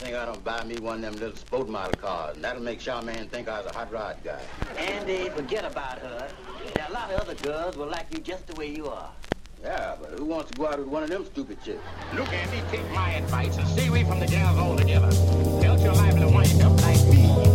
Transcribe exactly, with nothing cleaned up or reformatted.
think I don't buy me one of them little sport model cars, and that'll make Charmaine think I was a hot rod guy. Andy, forget about her. There are a lot of other girls will like you just the way you are. Yeah, but who wants to go out with one of them stupid chicks? Look, Andy, take my advice and stay away from the gals altogether. Else you're liable to wind up like me.